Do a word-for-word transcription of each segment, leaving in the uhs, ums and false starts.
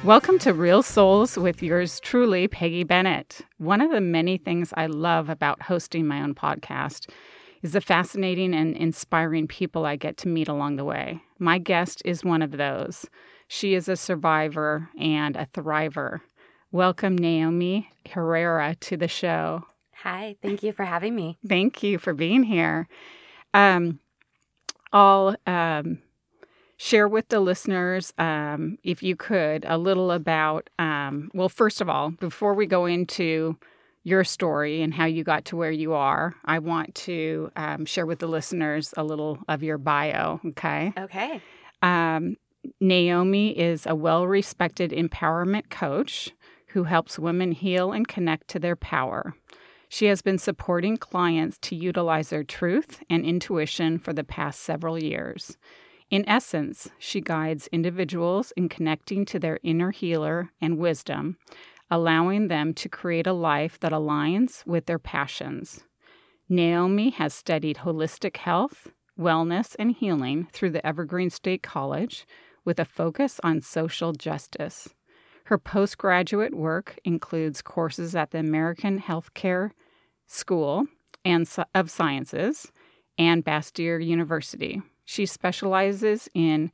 Welcome to Real Souls with yours truly, Peggy Bennett. One of the many things I love about hosting my own podcast is the fascinating and inspiring people I get to meet along the way. My guest is one of those. She is a survivor and a thriver. Welcome, Naomi Herrera, to the show. Hi, thank you for having me. Thank you for being here. Um, I'll um, share with the listeners, um, if you could, a little about, um, well, first of all, before we go into your story and how you got to where you are, I want to um, share with the listeners a little of your bio, okay? Okay. Um, Naomi is a well-respected empowerment coach who helps women heal and connect to their power. She has been supporting clients to utilize their truth and intuition for the past several years. In essence, she guides individuals in connecting to their inner healer and wisdom, allowing them to create a life that aligns with their passions. Naomi has studied holistic health, wellness, and healing through the Evergreen State College with a focus on social justice. Her postgraduate work includes courses at the American Healthcare School and of Sciences and Bastyr University. She specializes in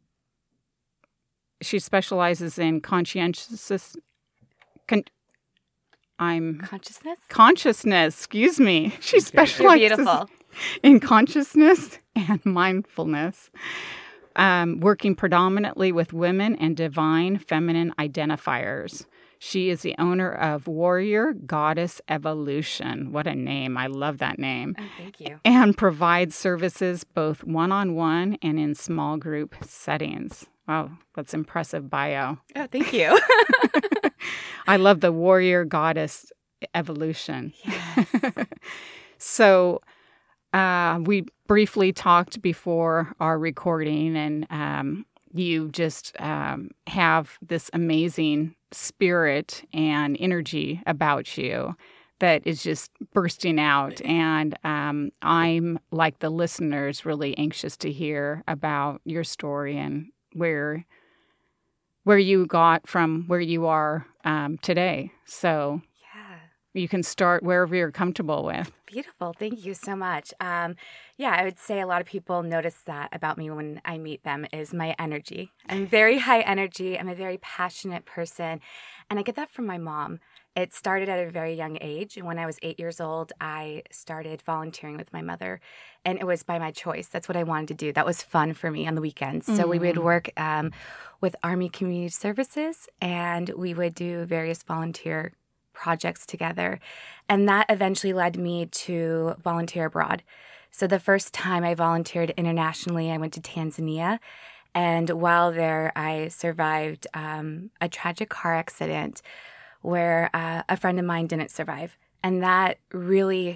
she specializes in conscientious con, I'm Consciousness? Consciousness, excuse me. She specializes You're beautiful. in consciousness and mindfulness. Um, working predominantly with women and divine feminine identifiers. She is the owner of Warrior Goddess Evolution. What a name. I love that name. Oh, thank you. And provides services both one-on-one and in small group settings. Wow, that's impressive bio. Oh, thank you. I love the Warrior Goddess Evolution. Yes. So uh, we briefly talked before our recording, and um, you just um, have this amazing spirit and energy about you that is just bursting out. And um, I'm, like the listeners, really anxious to hear about your story and where where you got from where you are um, today. So Yeah. you can start wherever you're comfortable with. Beautiful. Thank you so much. Um, yeah, I would say a lot of people notice that about me when I meet them is my energy. I'm very high energy. I'm a very passionate person. And I get that from my mom. It started at a very young age. When I was eight years old, I started volunteering with my mother. And it was by my choice. That's what I wanted to do. That was fun for me on the weekends. So mm. we would work um, with Army Community Services, and we would do various volunteer projects together. And that eventually led me to volunteer abroad. So the first time I volunteered internationally, I went to Tanzania. And while there, I survived um, a tragic car accident where uh, a friend of mine didn't survive. And that really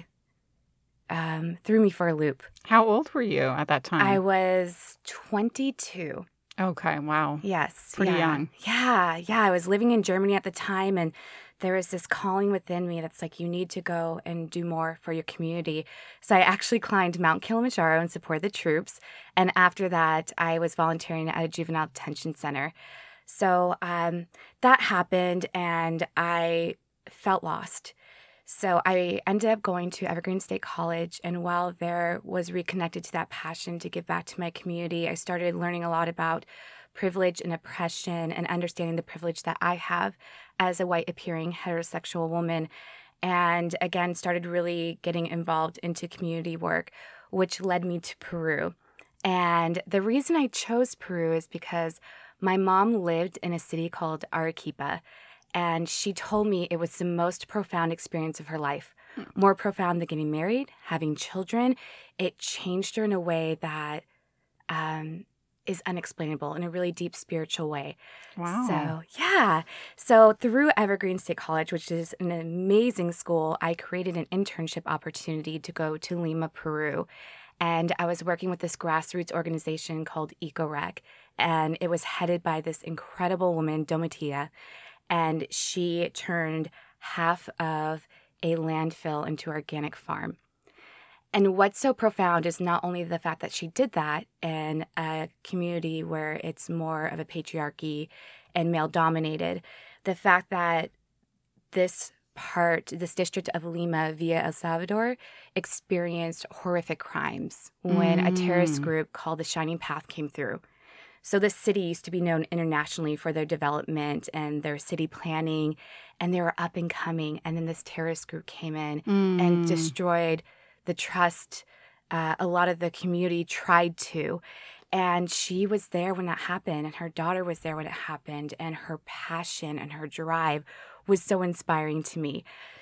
um, threw me for a loop. How old were you at that time? I was twenty-two. Okay, wow. Yes. Pretty yeah. young. Yeah, yeah. I was living in Germany at the time, and there was this calling within me that's like, you need to go and do more for your community. So I actually climbed Mount Kilimanjaro and supported the troops. And after that, I was volunteering at a juvenile detention center. So um, that happened, and I felt lost. So I ended up going to Evergreen State College, and while there was reconnected to that passion to give back to my community, I started learning a lot about privilege and oppression and understanding the privilege that I have as a white-appearing heterosexual woman, and again started really getting involved into community work, which led me to Peru. And the reason I chose Peru is because my mom lived in a city called Arequipa, and she told me it was the most profound experience of her life. More profound than getting married, having children. It changed her in a way that um, is unexplainable, in a really deep spiritual way. Wow. So, yeah. So through Evergreen State College, which is an amazing school, I created an internship opportunity to go to Lima, Peru. And I was working with this grassroots organization called EcoRec. And it was headed by this incredible woman, Domitilla. And she turned half of a landfill into organic farm. And what's so profound is not only the fact that she did that in a community where it's more of a patriarchy and male dominated. The fact that this part, this district of Lima via El Salvador, experienced horrific crimes when mm. a terrorist group called the Shining Path came through. So the city used to be known internationally for their development and their city planning, and they were up and coming. And then this terrorist group came in mm. and destroyed the trust. Uh, a lot of the community tried to. And she was there when that happened, and her daughter was there when it happened, and her passion and her drive was so inspiring to me.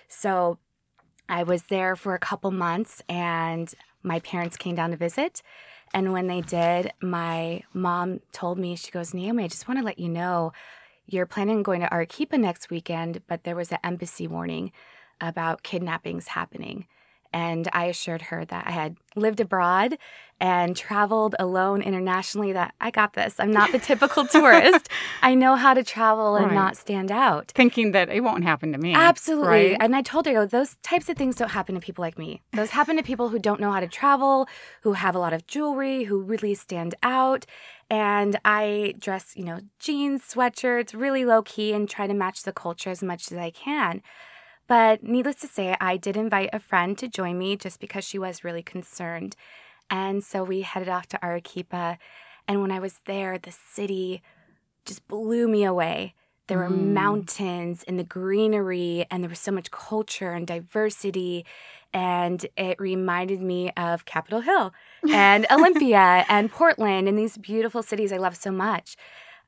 So I was there for a couple months, and my parents came down to visit. And when they did, my mom told me, she goes, Naomi, I just want to let you know, you're planning on going to Arequipa next weekend, but there was an embassy warning about kidnappings happening. And I assured her that I had lived abroad and traveled alone internationally, that I got this. I'm not the typical tourist. I know how to travel and right. not stand out. Thinking that it won't happen to me. Absolutely. Right? And I told her, those types of things don't happen to people like me. Those happen to people who don't know how to travel, who have a lot of jewelry, who really stand out. And I dress, you know, jeans, sweatshirts, really low key, and try to match the culture as much as I can. But needless to say, I did invite a friend to join me just because she was really concerned. And so we headed off to Arequipa. And when I was there, the city just blew me away. There were mm. mountains and the greenery, and there was so much culture and diversity. And it reminded me of Capitol Hill and Olympia and Portland and these beautiful cities I love so much.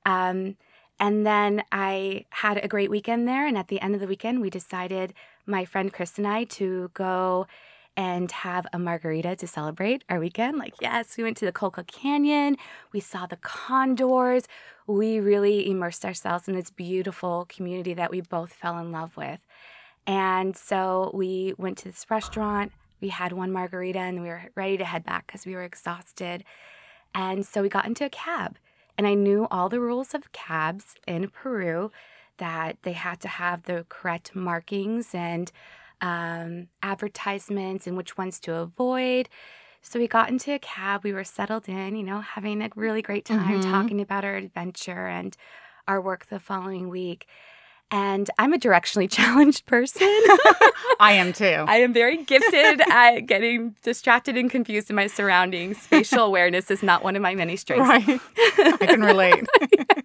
Um And then I had a great weekend there. And at the end of the weekend, we decided, my friend Chris and I, to go and have a margarita to celebrate our weekend. Like, yes, we went to the Colca Canyon. We saw the condors. We really immersed ourselves in this beautiful community that we both fell in love with. And so we went to this restaurant. We had one margarita, and we were ready to head back because we were exhausted. And so we got into a cab. And I knew all the rules of cabs in Peru, that they had to have the correct markings and um, advertisements and which ones to avoid. So we got into a cab. We were settled in, you know, having a really great time mm-hmm. talking about our adventure and our work the following week. And I'm a directionally challenged person. I am too. I am very gifted at getting distracted and confused in my surroundings. Spatial awareness is not one of my many strengths. Right. I can relate. Yeah.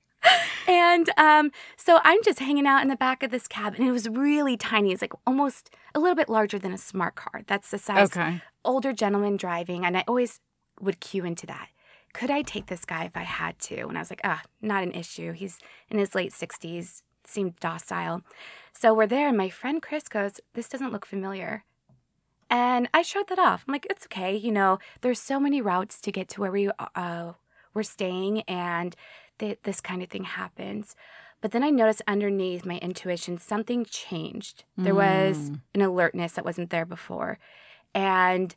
And um, so I'm just hanging out in the back of this cab, and it was really tiny. It's like almost a little bit larger than a smart car. That's the size. Okay. Older gentleman driving, and I always would cue into that. Could I take this guy if I had to? And I was like, ah, not an issue. He's in his late sixties. Seemed docile. So we're there, and my friend Chris goes, this doesn't look familiar. And I shrugged that off. I'm like, it's okay. You know, there's so many routes to get to where we, uh, we're staying, and th- this kind of thing happens. But then I noticed underneath my intuition, something changed. There mm. was an alertness that wasn't there before. And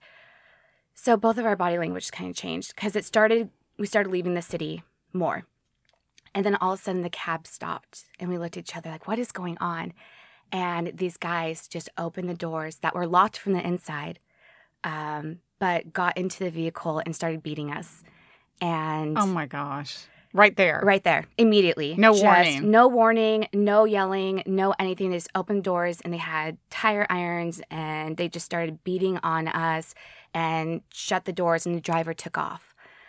so both of our body language kind of changed, because it started, we started leaving the city more. And then all of a sudden the cab stopped, and we looked at each other like, what is going on? And these guys just opened the doors that were locked from the inside, um, but got into the vehicle and started beating us. And oh my gosh. Right there. Right there. Immediately. No just warning. No warning, no yelling, no anything. They just opened doors, and they had tire irons, and they just started beating on us and shut the doors, and the driver took off.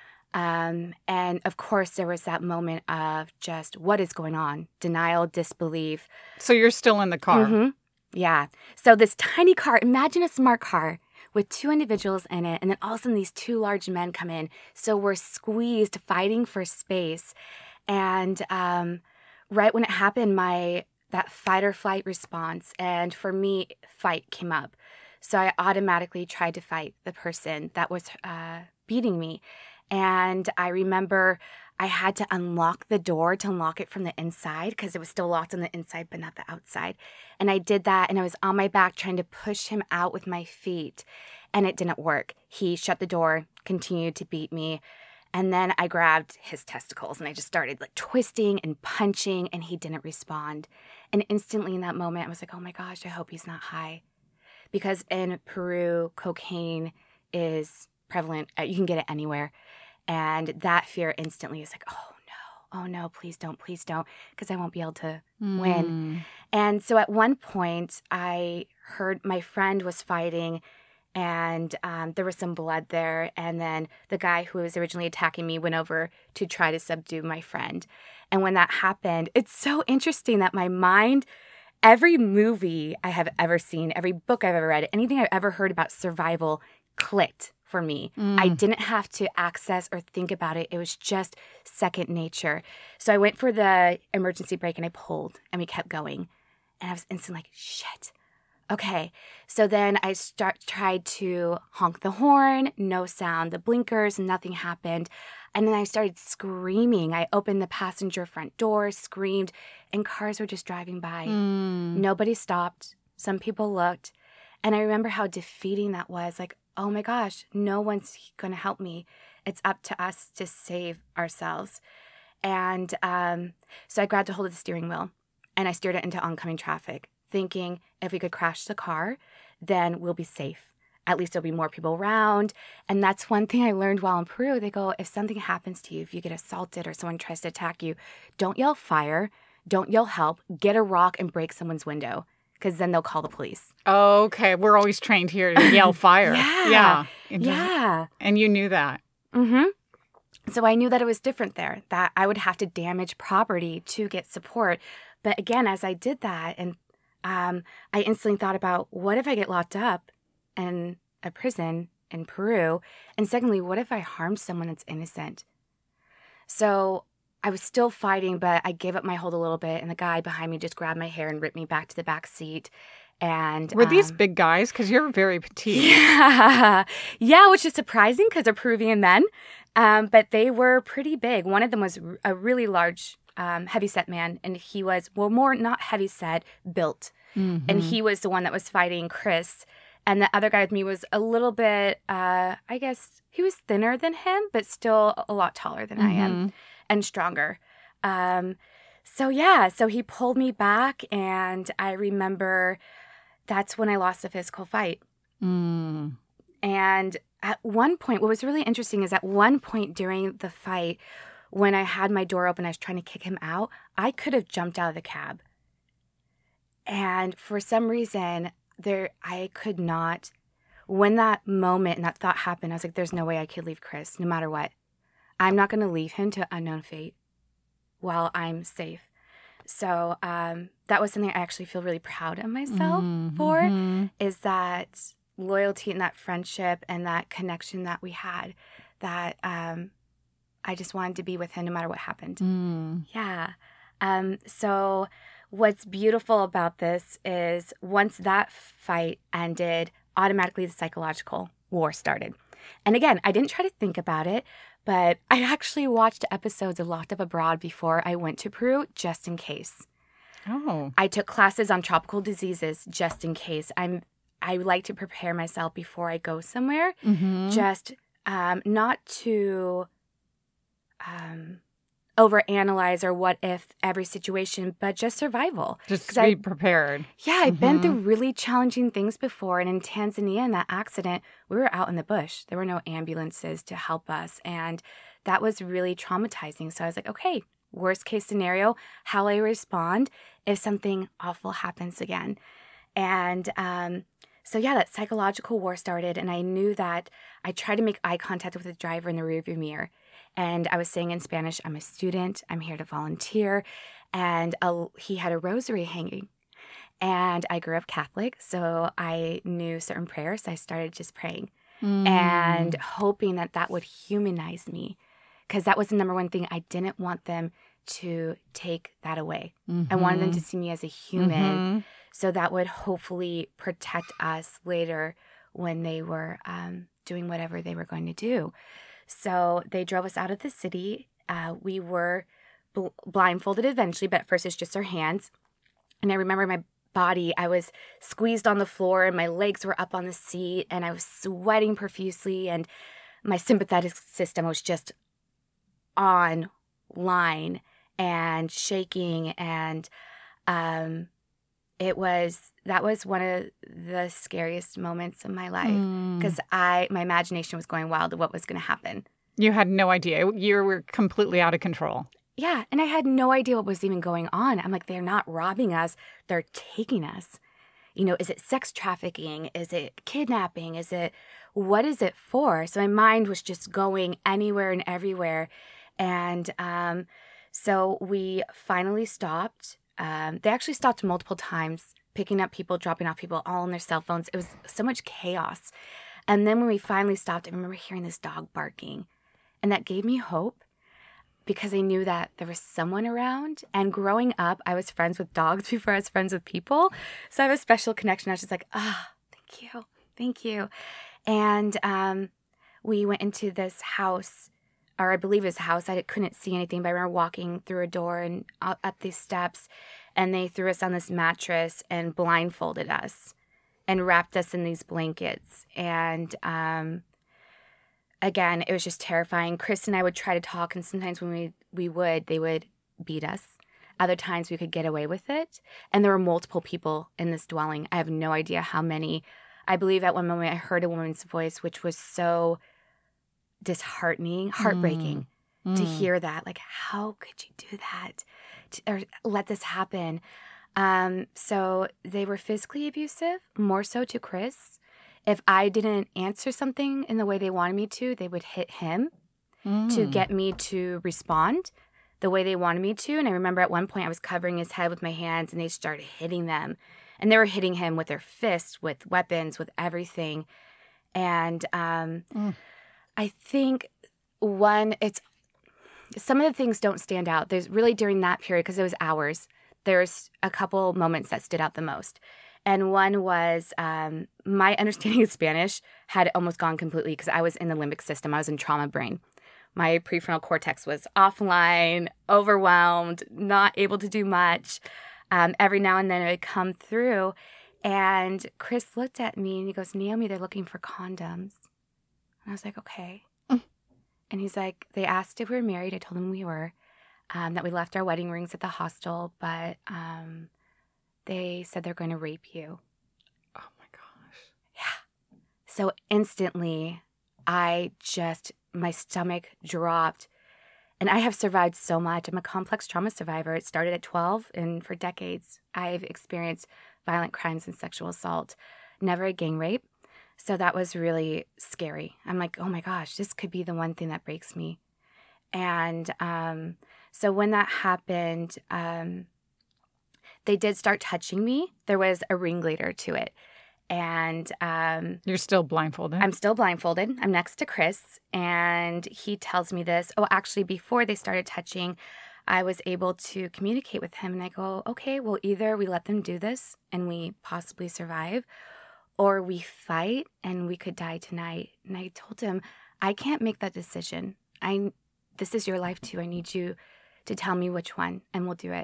Um, and of course, there was that moment of just, what is going on? Denial, disbelief. So you're still in the car. Mm-hmm. Yeah. So this tiny car, imagine a smart car with two individuals in it, and then all of a sudden these two large men come in. So we're squeezed, fighting for space. And um, right when it happened, my that fight or flight response, and for me, fight came up. So I automatically tried to fight the person that was uh, beating me. And I remember I had to unlock the door to unlock it from the inside, because it was still locked on the inside, but not the outside. And I did that, and I was on my back trying to push him out with my feet, and it didn't work. He shut the door, continued to beat me, and then I grabbed his testicles, and I just started like twisting and punching, and he didn't respond. And instantly in that moment, I was like, oh my gosh, I hope he's not high. Because in Peru, cocaine is prevalent. You can get it anywhere. And that fear instantly is like, oh no, oh no, please don't, please don't, because I won't be able to Mm. win. And so at one point, I heard my friend was fighting, and um, there was some blood there. And then the guy who was originally attacking me went over to try to subdue my friend. And when that happened, it's so interesting that my mind, every movie I have ever seen, every book I've ever read, anything I've ever heard about survival clicked for me. Mm. I didn't have to access or think about it. It was just second nature. So I went for the emergency brake and I pulled and we kept going. And I was instantly like, shit. Okay. So then I start tried to honk the horn, no sound, the blinkers, nothing happened. And then I started screaming. I opened the passenger front door, screamed, and cars were just driving by. Mm. Nobody stopped. Some people looked. And I remember how defeating that was. Like, oh my gosh, no one's going to help me. It's up to us to save ourselves. And um, so I grabbed a hold of the steering wheel and I steered it into oncoming traffic, thinking if we could crash the car, then we'll be safe. At least there'll be more people around. And that's one thing I learned while in Peru. They go, if something happens to you, if you get assaulted or someone tries to attack you, don't yell fire, don't yell help, get a rock and break someone's window, because then they'll call the police. Okay. We're always trained here to yell fire. Yeah. Yeah. And just- Yeah. And you knew that. Mm-hmm. So I knew that it was different there, that I would have to damage property to get support. But again, as I did that, and um, I instantly thought about, what if I get locked up in a prison in Peru? And secondly, what if I harm someone that's innocent? So I was still fighting, but I gave up my hold a little bit, and the guy behind me just grabbed my hair and ripped me back to the back seat. And Were these um, big guys? Because you're very petite. Yeah, yeah, which is surprising because they're Peruvian men, um, but they were pretty big. One of them was a really large, um, heavy-set man, and he was, well, more not heavy-set, built. Mm-hmm. And he was the one that was fighting Chris. And the other guy with me was a little bit, uh, I guess, he was thinner than him, but still a lot taller than I am and stronger. Um, so, yeah, so he pulled me back, and I remember that's when I lost the physical fight. Mm. And at one point, what was really interesting is at one point during the fight, when I had my door open, I was trying to kick him out, I could have jumped out of the cab. And for some reason, there I could not. When that moment and that thought happened, I was like, there's no way I could leave Chris, no matter what. I'm not going to leave him to unknown fate while I'm safe. So um, that was something I actually feel really proud of myself Mm-hmm. for, is that loyalty and that friendship and that connection that we had, that um, I just wanted to be with him no matter what happened. Mm. Yeah. Um, so what's beautiful about this is once that fight ended, automatically the psychological war started. And again, I didn't try to think about it, but I actually watched episodes of Locked Up Abroad before I went to Peru, just in case. Oh. I took classes on tropical diseases just in case. I'm I like to prepare myself before I go somewhere, Mm-hmm. just um, not to um, overanalyze or what if every situation, but just survival. Just 'Cause to I- be prepared. Yeah, I've been Mhm. through really challenging things before. And in Tanzania, in that accident, we were out in the bush. There were no ambulances to help us. And that was really traumatizing. So I was like, okay, worst case scenario, how I respond if something awful happens again. And um, so, yeah, that psychological war started. And I knew that I tried to make eye contact with the driver in the rearview mirror. And I was saying in Spanish, I'm a student. I'm here to volunteer. And a, he had a rosary hanging. And I grew up Catholic, so I knew certain prayers. So I started just praying Mm. and hoping that that would humanize me, because that was the number one thing. I didn't want them to take that away. I wanted them to see me as a human, Mhm. so that would hopefully protect us later when they were um, doing whatever they were going to do. So they drove us out of the city. Uh, we were bl- blindfolded eventually, but at first it's just our hands. And I remember my body, I was squeezed on the floor and my legs were up on the seat and I was sweating profusely and my sympathetic system was just online and shaking. And um, it was, that was one of the scariest moments of my life, Mm. because I, my imagination was going wild of what was going to happen. You had no idea. You were completely out of control. Yeah, and I had no idea what was even going on. I'm like, they're not robbing us, they're taking us. You know, is it sex trafficking? Is it kidnapping? Is it, what is it for? So my mind was just going anywhere and everywhere. And um, so we finally stopped. Um, they actually stopped multiple times, picking up people, dropping off people, all on their cell phones. It was so much chaos. And then when we finally stopped, I remember hearing this dog barking. And that gave me hope, because I knew that there was someone around. And growing up, I was friends with dogs before I was friends with people. So I have a special connection. I was just like, ah, oh, thank you. Thank you. And um, we went into this house, or I believe it was a house. I couldn't see anything, but I remember walking through a door and up these steps, and they threw us on this mattress and blindfolded us and wrapped us in these blankets. And um again, it was just terrifying. Chris and I would try to talk, and sometimes when we, we would, they would beat us. Other times we could get away with it. And there were multiple people in this dwelling. I have no idea how many. I believe at one moment I heard a woman's voice, which was so disheartening, heartbreaking mm. to mm. hear that. Like, how could you do that? To, or let this happen? Um, so they were physically abusive, more so to Chris. If I didn't answer something in the way they wanted me to, they would hit him mm. to get me to respond the way they wanted me to. And I remember at one point I was covering his head with my hands, and they started hitting them. And they were hitting him with their fists, with weapons, with everything. And um, mm. I think one, it's some of the things don't stand out. There's really during that period, because it was hours, there's a couple moments that stood out the most. And one was um, my understanding of Spanish had almost gone completely, because I was in the limbic system. I was in trauma brain. My prefrontal cortex was offline, overwhelmed, not able to do much. Um, every now and then it would come through. And Chris looked at me and he goes, Naomi, they're looking for condoms. And I was like, okay. Mm. And he's like, they asked if we were married. I told them we were, um, that we left our wedding rings at the hostel, but... Um, they said they're going to rape you. Oh, my gosh. Yeah. So instantly, I just, my stomach dropped. And I have survived so much. I'm a complex trauma survivor. It started at twelve, and for decades, I've experienced violent crimes and sexual assault. Never a gang rape. So that was really scary. I'm like, oh, my gosh, this could be the one thing that breaks me. And um, so when that happened... Um, They did start touching me. There was a ringleader to it. And um, you're still blindfolded? I'm still blindfolded. I'm next to Chris. And he tells me this. Oh, actually, before they started touching, I was able to communicate with him. And I go, okay, well, either we let them do this and we possibly survive, or we fight and we could die tonight. And I told him, I can't make that decision. I, this is your life too. I need you to tell me which one, and we'll do it.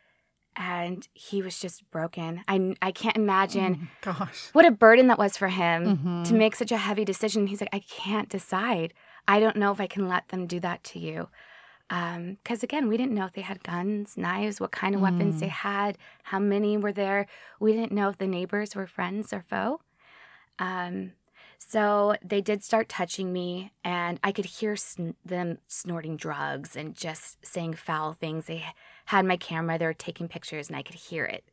And he was just broken. I, I can't imagine oh gosh. what a burden that was for him mm-hmm. to make such a heavy decision. He's like, I can't decide. I don't know if I can let them do that to you. Because, um, again, we didn't know if they had guns, knives, what kind of mm. weapons they had, how many were there. We didn't know if the neighbors were friends or foe. Um, so they did start touching me, and I could hear sn- them snorting drugs and just saying foul things. They had my camera, they were taking pictures, and I could hear it.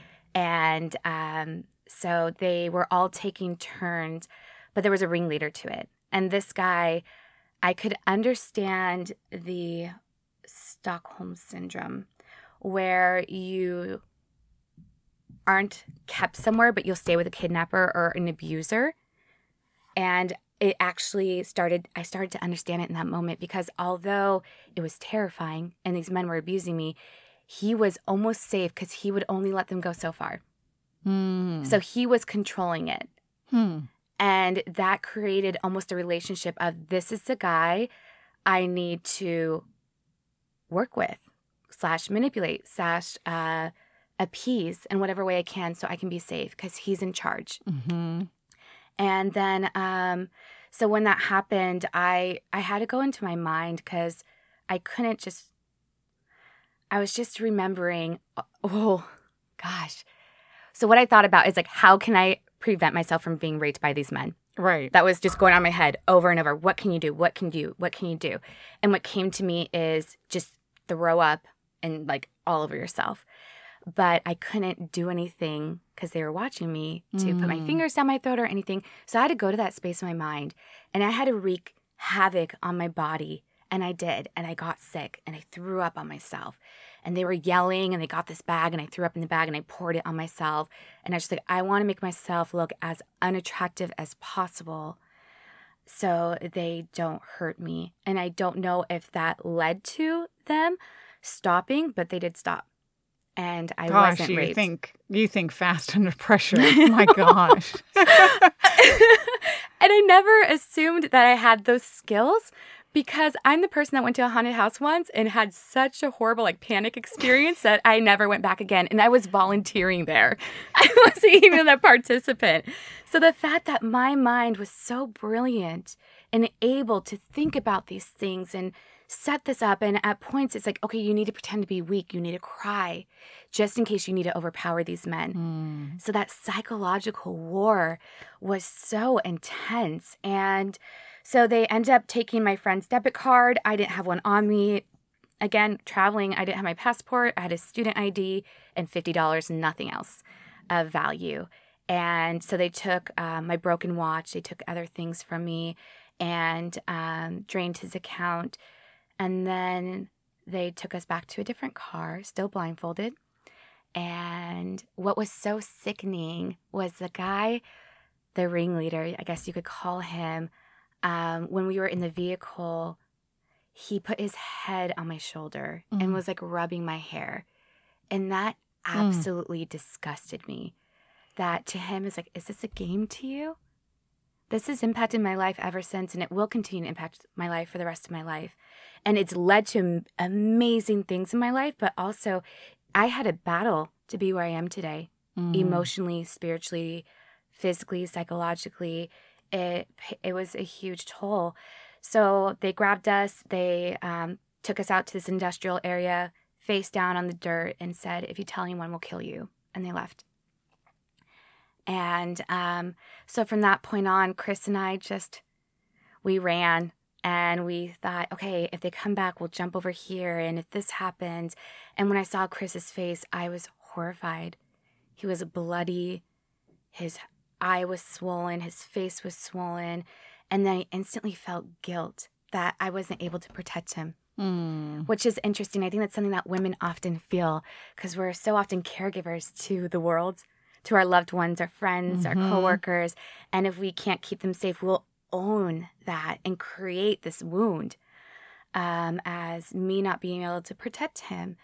And um, so they were all taking turns, but there was a ringleader to it. And this guy, I could understand the Stockholm Syndrome, where you aren't kept somewhere, but you'll stay with a kidnapper or an abuser. And it actually started, I started to understand it in that moment, because although it was terrifying and these men were abusing me, he was almost safe because he would only let them go so far. Mm. So he was controlling it. Hmm. And that created almost a relationship of, this is the guy I need to work with, slash manipulate, slash uh, appease in whatever way I can so I can be safe, because he's in charge. Mm-hmm. And then, um, so when that happened, I, I had to go into my mind, because I couldn't just, I was just remembering, oh, gosh. So what I thought about is like, how can I prevent myself from being raped by these men? Right. That was just going on in my head over and over. What can you do? What can you do? What can you do? And what came to me is just throw up and like all over yourself. But I couldn't do anything because they were watching me to mm. put my fingers down my throat or anything. So I had to go to that space in my mind, and I had to wreak havoc on my body. And I did. And I got sick, and I threw up on myself. And they were yelling, and they got this bag, and I threw up in the bag, and I poured it on myself. And I was just like, I want to make myself look as unattractive as possible so they don't hurt me. And I don't know if that led to them stopping, but they did stop. And I gosh, wasn't you raped. think you think fast under pressure. My gosh. And I never assumed that I had those skills because I'm the person that went to a haunted house once and had such a horrible like panic experience that I never went back again. And I was volunteering there. I wasn't even a participant. So the fact that my mind was so brilliant and able to think about these things and set this up, and at points it's like, okay, you need to pretend to be weak, you need to cry just in case you need to overpower these men. Mm. So that psychological war was so intense. And so they ended up taking my friend's debit card. I didn't have one on me. Again, traveling, I didn't have my passport. I had a student I D and fifty dollars and nothing else of value. And so they took um, my broken watch, they took other things from me, and um, drained his account. And then they took us back to a different car, still blindfolded. And what was so sickening was the guy, the ringleader, I guess you could call him, um, when we were in the vehicle, he put his head on my shoulder mm. and was like rubbing my hair. And that absolutely mm. disgusted me. That to him is like, is this a game to you? This has impacted my life ever since, and it will continue to impact my life for the rest of my life. And it's led to amazing things in my life, but also I had a battle to be where I am today, mm. emotionally, spiritually, physically, psychologically. It it was a huge toll. So they grabbed us, they um, took us out to this industrial area, face down on the dirt, and said, if you tell anyone, we'll kill you. And they left. And um, so from that point on, Chris and I just, we ran and we thought, okay, if they come back, we'll jump over here. And if this happens, and when I saw Chris's face, I was horrified. He was bloody. His eye was swollen. His face was swollen. And then I instantly felt guilt that I wasn't able to protect him. Mm. Which is interesting. I think that's something that women often feel because we're so often caregivers to the world, to our loved ones, our friends, mm-hmm. our coworkers. And if we can't keep them safe, we'll own that and create this wound um, as me not being able to protect him.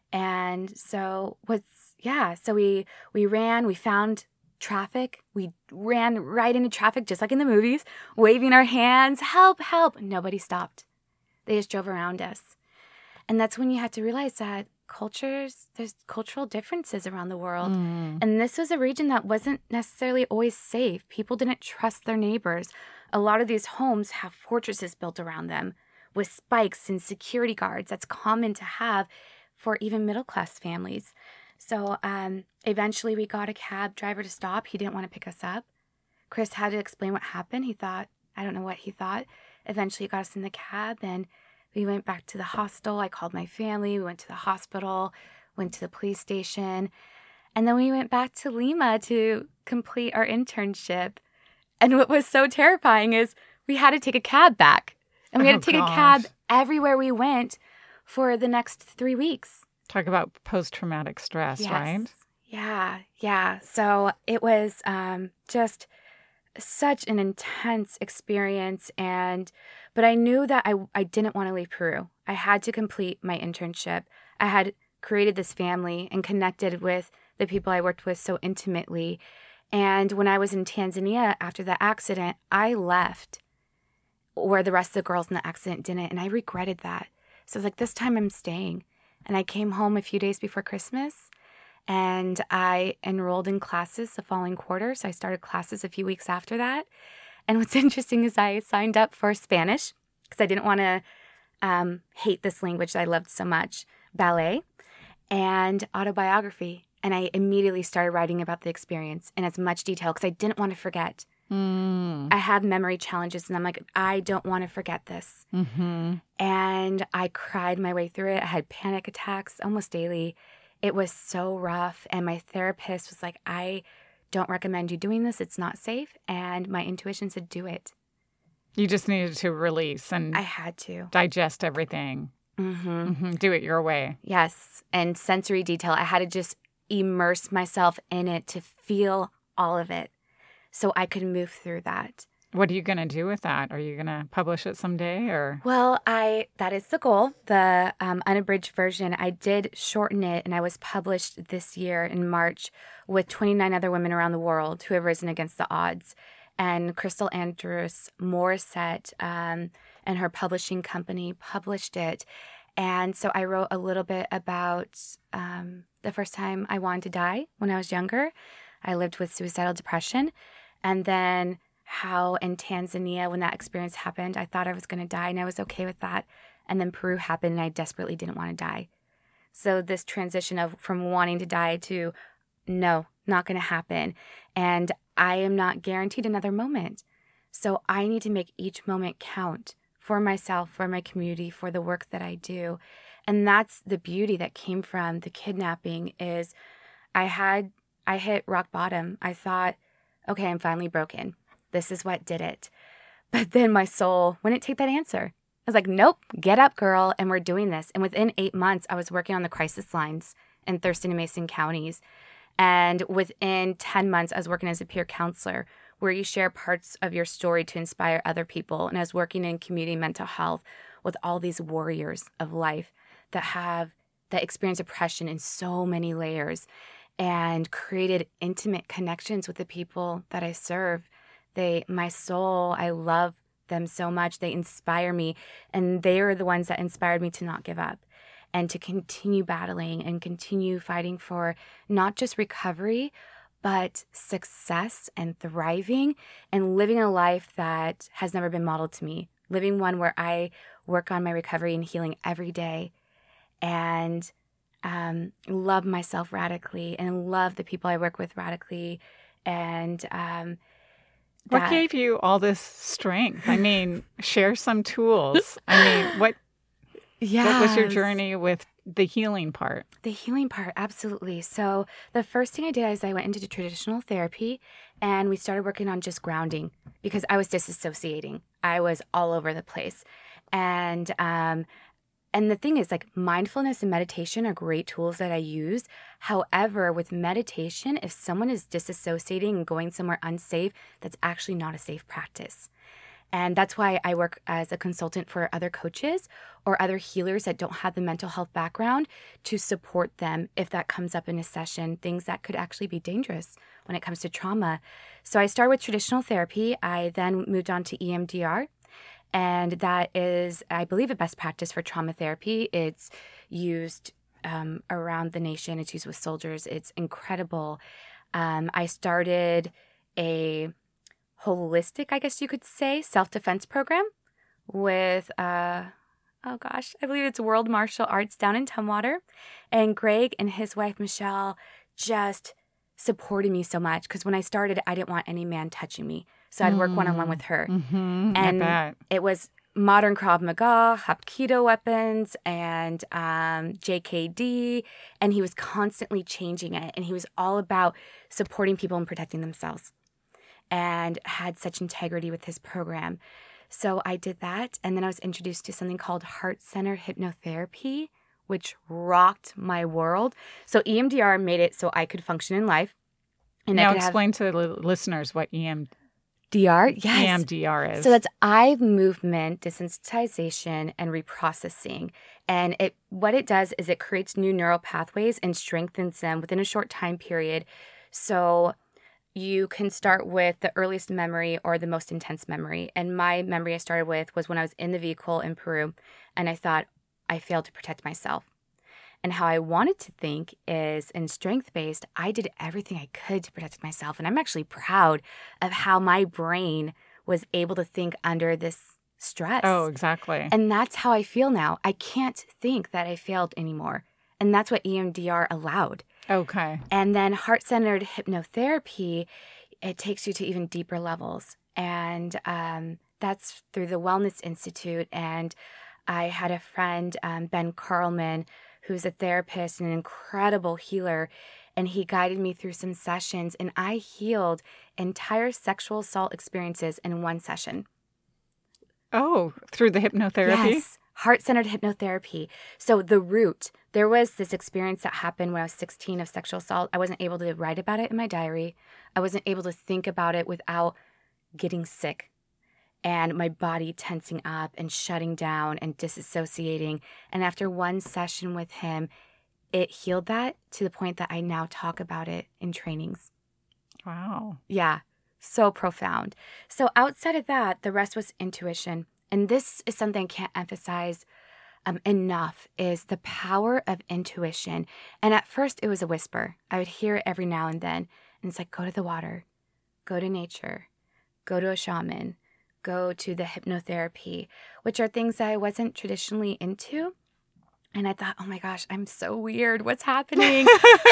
And so what's, yeah, so we, we ran, we found traffic. We ran right into traffic, just like in the movies, waving our hands, help, help. Nobody stopped. They just drove around us. And that's when you have to realize that cultures, there's cultural differences around the world. Mm. And this was a region that wasn't necessarily always safe. People didn't trust their neighbors. A lot of these homes have fortresses built around them with spikes and security guards. That's common to have for even middle-class families. So um, eventually we got a cab driver to stop. He didn't want to pick us up. Chris had to explain what happened. He thought, I don't know what he thought. Eventually he got us in the cab and we went back to the hostel. I called my family. We went to the hospital, went to the police station. And then we went back to Lima to complete our internship. And what was so terrifying is we had to take a cab back. And we had oh, to take gosh. a cab everywhere we went for the next three weeks. Talk about post-traumatic stress, yes. right? Yeah, yeah. So it was um, just such an intense experience. And but I knew that I, I didn't want to leave Peru. I had to complete my internship. I had created this family and connected with the people I worked with so intimately. And when I was in Tanzania after the accident, I left where the rest of the girls in the accident didn't. And I regretted that. So I was like, this time I'm staying. And I came home a few days before Christmas and I enrolled in classes the following quarter. So I started classes a few weeks after that. And what's interesting is I signed up for Spanish because I didn't want to um, hate this language that I loved so much, ballet and autobiography. And I immediately started writing about the experience in as much detail because I didn't want to forget. Mm. I have memory challenges, and I'm like, I don't want to forget this. Mm-hmm. And I cried my way through it. I had panic attacks almost daily. It was so rough. And my therapist was like, I don't recommend you doing this. It's not safe. And my intuition said, do it. You just needed to release and I had to digest everything. Mm-hmm. Mm-hmm. Do it your way. Yes. And sensory detail. I had to just immerse myself in it to feel all of it so I could move through that. What are you going to do with that? Are you going to publish it someday or? Well, I that is the goal. The um, unabridged version, I did shorten it, and I was published this year in March with twenty-nine other women around the world who have risen against the odds. And Crystal Andrus Morissette um, and her publishing company published it. And so I wrote a little bit about um, the first time I wanted to die when I was younger. I lived with suicidal depression. And then how in Tanzania, when that experience happened, I thought I was going to die and I was okay with that. And then Peru happened and I desperately didn't want to die. So this transition of from wanting to die to no, not going to happen. And I am not guaranteed another moment. So I need to make each moment count for myself, for my community, for the work that I do. And that's the beauty that came from the kidnapping is I had, I hit rock bottom. I thought, okay, I'm finally broken. This is what did it. But then my soul wouldn't take that answer. I was like, nope, get up, girl, and we're doing this. And within eight months, I was working on the crisis lines in Thurston and Mason counties. And within ten months, I was working as a peer counselor where you share parts of your story to inspire other people. And I was working in community mental health with all these warriors of life that have, that experience oppression in so many layers and created intimate connections with the people that I serve. They, my soul, I love them so much. They inspire me. And they are the ones that inspired me to not give up and to continue battling and continue fighting for not just recovery, but success and thriving and living a life that has never been modeled to me. Living one where I work on my recovery and healing every day and um, love myself radically and love the people I work with radically. And um, what gave you all this strength? I mean, share some tools. I mean, what, yes. what was your journey with the healing part? The healing part, absolutely. So the first thing I did is I went into traditional therapy and we started working on just grounding because I was disassociating. I was all over the place. And um, and the thing is, like, mindfulness and meditation are great tools that I use. However, with meditation, if someone is disassociating and going somewhere unsafe, that's actually not a safe practice. And that's why I work as a consultant for other coaches or other healers that don't have the mental health background to support them if that comes up in a session, things that could actually be dangerous when it comes to trauma. So I started with traditional therapy. I then moved on to E M D R. And that is, I believe, a best practice for trauma therapy. It's used um, around the nation. It's used with soldiers. It's incredible. Um, I started a holistic, I guess you could say, self-defense program with, uh, oh gosh, I believe it's World Martial Arts down in Tumwater. And Greg and his wife, Michelle, just supported me so much because when I started, I didn't want any man touching me. So I'd work one-on-one with her. Mm-hmm. And I bet. It was modern Krav Maga, Hapkido weapons, and um, J K D. And he was constantly changing it. And he was all about supporting people and protecting themselves and had such integrity with his program. So I did that. And then I was introduced to something called heart-centered hypnotherapy, which rocked my world. So E M D R made it so I could function in life. And now I could explain have... to the listeners what E M D R? Yes. E M D R is. So that's eye movement desensitization and reprocessing. And it what it does is it creates new neural pathways and strengthens them within a short time period. So you can start with the earliest memory or the most intense memory. And my memory I started with was when I was in the vehicle in Peru and I thought I failed to protect myself. And how I wanted to think is in strength-based, I did everything I could to protect myself. And I'm actually proud of how my brain was able to think under this stress. Oh, exactly. And that's how I feel now. I can't think that I failed anymore. And that's what E M D R allowed. Okay. And then heart-centered hypnotherapy it takes you to even deeper levels. And um, that's through the Wellness Institute. And I had a friend, um, Ben Carlman, who's a therapist and an incredible healer. And he guided me through some sessions, and I healed entire sexual assault experiences in one session. Oh, through the hypnotherapy? Yes, heart-centered hypnotherapy. So the root, there was this experience that happened when I was sixteen of sexual assault. I wasn't able to write about it in my diary. I wasn't able to think about it without getting sick and my body tensing up and shutting down and disassociating. And after one session with him, it healed that to the point that I now talk about it in trainings. Wow. Yeah, so profound. So outside of that, the rest was intuition. And this is something I can't emphasize um, enough, is the power of intuition. And at first it was a whisper. I would hear it every now and then. And it's like, go to the water, go to nature, go to a shaman, go to the hypnotherapy, which are things that I wasn't traditionally into. And I thought, oh my gosh, I'm so weird. What's happening?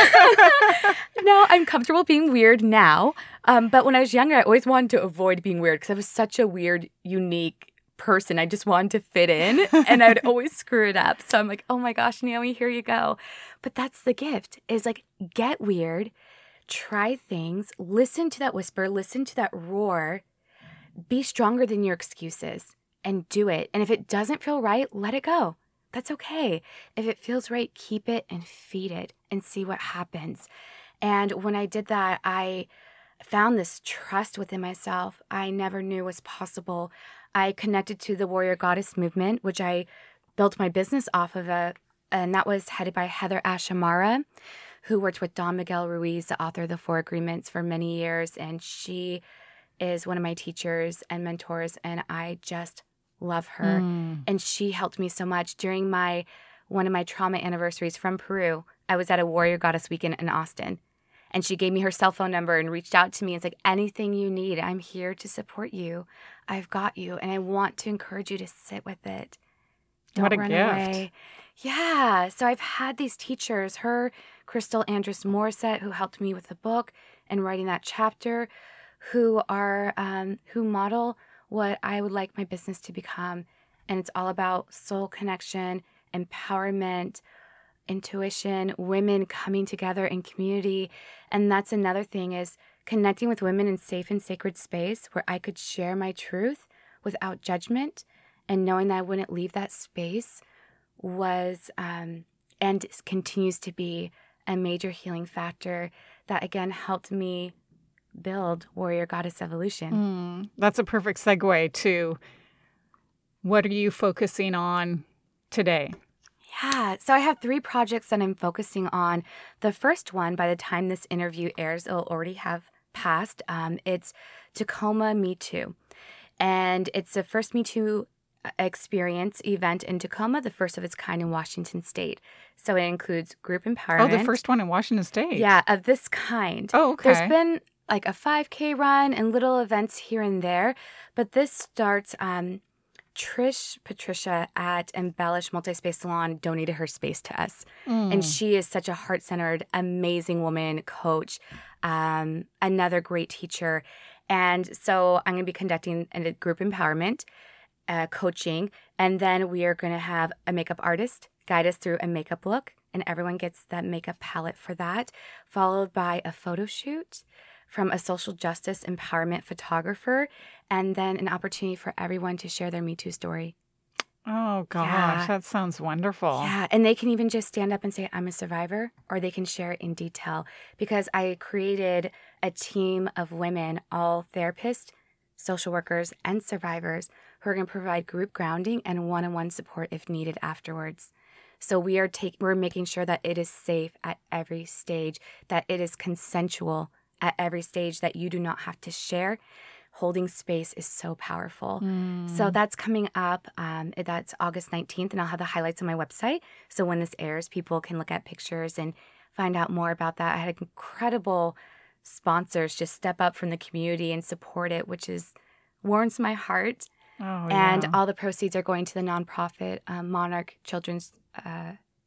No, I'm comfortable being weird now. Um, but when I was younger, I always wanted to avoid being weird because I was such a weird, unique person. I just wanted to fit in and I would always screw it up. So I'm like, oh my gosh, Naomi, here you go. But that's the gift, is like, get weird, try things, listen to that whisper, listen to that roar, be stronger than your excuses and do it. And if it doesn't feel right, let it go. That's okay. If it feels right, keep it and feed it and see what happens. And when I did that, I found this trust within myself I never knew was possible. I connected to the Warrior Goddess movement, which I built my business off of, a, and that was headed by Heather Ashamara, who worked with Don Miguel Ruiz, the author of the Four Agreements, for many years. And she is one of my teachers and mentors, and I just love her. Mm. And she helped me so much. During my one of my trauma anniversaries from Peru, I was at a Warrior Goddess weekend in Austin. And she gave me her cell phone number and reached out to me. It's like, anything you need, I'm here to support you. I've got you. And I want to encourage you to sit with it. Don't what a run gift. away. Yeah. So I've had these teachers, her, Crystal Andrus Morissette, who helped me with the book and writing that chapter, who are, um, who model what I would like my business to become. And it's all about soul connection, empowerment, intuition, women coming together in community. And that's another thing, is connecting with women in safe and sacred space where I could share my truth without judgment, and knowing that I wouldn't leave that space was um, and continues to be a major healing factor that, again, helped me build Warrior Goddess Evolution. Mm, that's a perfect segue to, what are you focusing on today? Yeah, so I have three projects that I'm focusing on. The first one, by the time this interview airs, it'll already have passed. Um, it's Tacoma Me Too. And it's the first Me Too experience event in Tacoma, the first of its kind in Washington State. So it includes group empowerment. Oh, the first one in Washington State? Yeah, of this kind. Oh, okay. There's been like a five K run and little events here and there, but this starts, um, Trish Patricia at Embellish Multi-Space Salon donated her space to us. Mm. And she is such a heart-centered, amazing woman, coach, um, another great teacher. And so I'm going to be conducting a group empowerment, uh, coaching, and then we are going to have a makeup artist guide us through a makeup look, and everyone gets that makeup palette for that, followed by a photo shoot from a social justice empowerment photographer, and then an opportunity for everyone to share their Me Too story. Oh, gosh, yeah. That sounds wonderful. Yeah, and they can even just stand up and say, I'm a survivor, or they can share it in detail, because I created a team of women, all therapists, social workers, and survivors, who are going to provide group grounding and one-on-one support if needed afterwards. So we are take, we're making sure that it is safe at every stage, that it is consensual at every stage, that you do not have to share. Holding space is so powerful. Mm. So that's coming up. Um, that's August nineteenth, and I'll have the highlights on my website. So when this airs, people can look at pictures and find out more about that. I had incredible sponsors just step up from the community and support it, which is warms my heart. Oh, and yeah. all the proceeds are going to the nonprofit uh, Monarch Children's uh,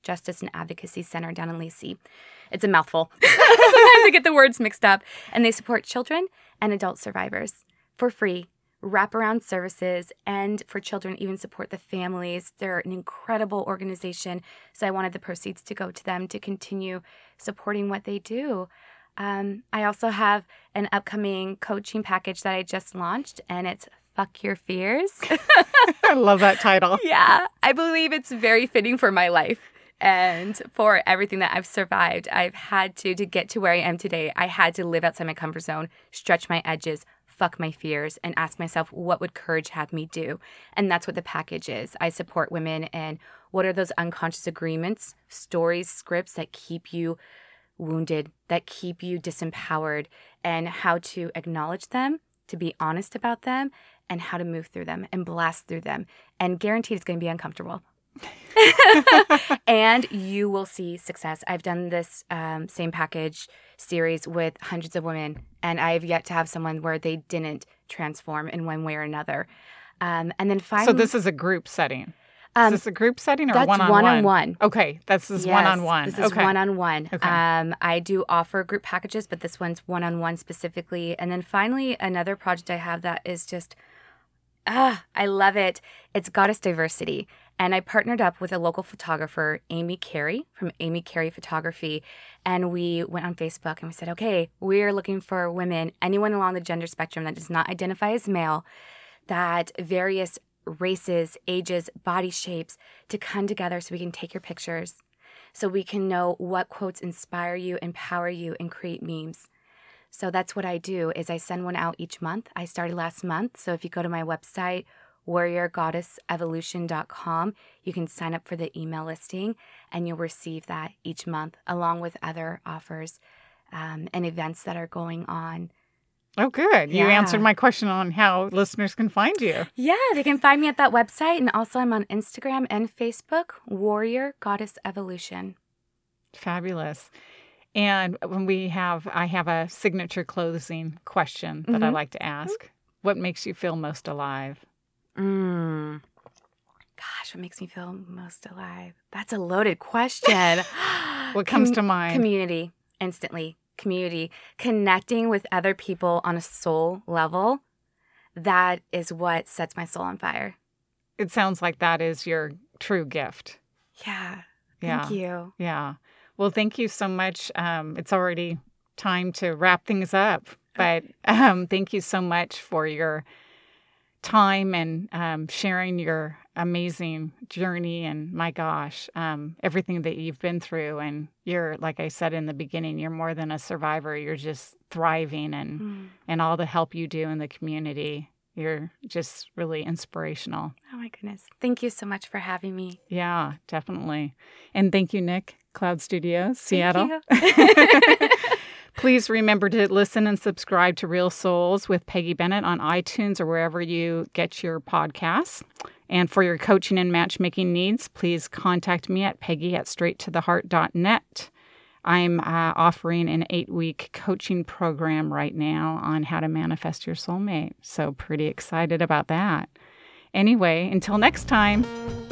Justice and Advocacy Center down in Lacey. It's a mouthful. Sometimes I get the words mixed up. And they support children and adult survivors for free, wraparound services, and for children, even support the families. They're an incredible organization, so I wanted the proceeds to go to them to continue supporting what they do. Um, I also have an upcoming coaching package that I just launched, and it's Fuck Your Fears. I love that title. Yeah, I believe it's very fitting for my life and for everything that I've survived. I've had to, to get to where I am today, I had to live outside my comfort zone, stretch my edges, fuck my fears, and ask myself, what would courage have me do? And that's what the package is. I support women and what are those unconscious agreements, stories, scripts that keep you wounded, that keep you disempowered, and how to acknowledge them, to be honest about them, and how to move through them and blast through them. And guaranteed it's going to be uncomfortable. And you will see success. I've done this um, same package series with hundreds of women, and I've yet to have someone where they didn't transform in one way or another. Um, and then finally, so this is a group setting. Um, is this a group setting or that's one-on-one? one-on-one. Okay, this is yes, one-on-one. This is okay. one-on-one. Okay. Um, I do offer group packages, but this one's one-on-one specifically. And then finally, another project I have that is just, ah, I love it. It's Goddess Diversity. And I partnered up with a local photographer, Amy Carey, from Amy Carey Photography. And we went on Facebook and we said, okay, we're looking for women, anyone along the gender spectrum that does not identify as male, that various races, ages, body shapes, to come together so we can take your pictures, so we can know what quotes inspire you, empower you, and create memes. So that's what I do, is I send one out each month. I started last month. So if you go to my website, warrior goddess evolution dot com, you can sign up for the email listing and you'll receive that each month, along with other offers um, and events that are going on. Oh, good. You Yeah. answered my question on how listeners can find you. Yeah, they can find me at that website. And also I'm on Instagram and Facebook, Warrior Goddess Evolution. Fabulous. And when we have, I have a signature closing question that Mm-hmm. I like to ask. Mm-hmm. What makes you feel most alive? Mm. Gosh, what makes me feel most alive? That's a loaded question. What comes Com- to mind? Community, instantly. Community. Connecting with other people on a soul level. That is what sets my soul on fire. It sounds like that is your true gift. Yeah. Yeah. Thank you. Yeah. Well, thank you so much. Um, it's already time to wrap things up, but um, thank you so much for your time and um, sharing your amazing journey. And my gosh, um, everything that you've been through. And you're, like I said in the beginning, you're more than a survivor. You're just thriving, and Mm. and all the help you do in the community. You're just really inspirational. Oh, my goodness. Thank you so much for having me. Yeah, definitely. And thank you, Nick, Cloud Studios, Seattle. Thank you. Please remember to listen and subscribe to Real Souls with Peggy Bennett on iTunes or wherever you get your podcasts. And for your coaching and matchmaking needs, please contact me at peggy at straight to the heart dot net. I'm uh, offering an eight-week coaching program right now on how to manifest your soulmate. So pretty excited about that. Anyway, until next time.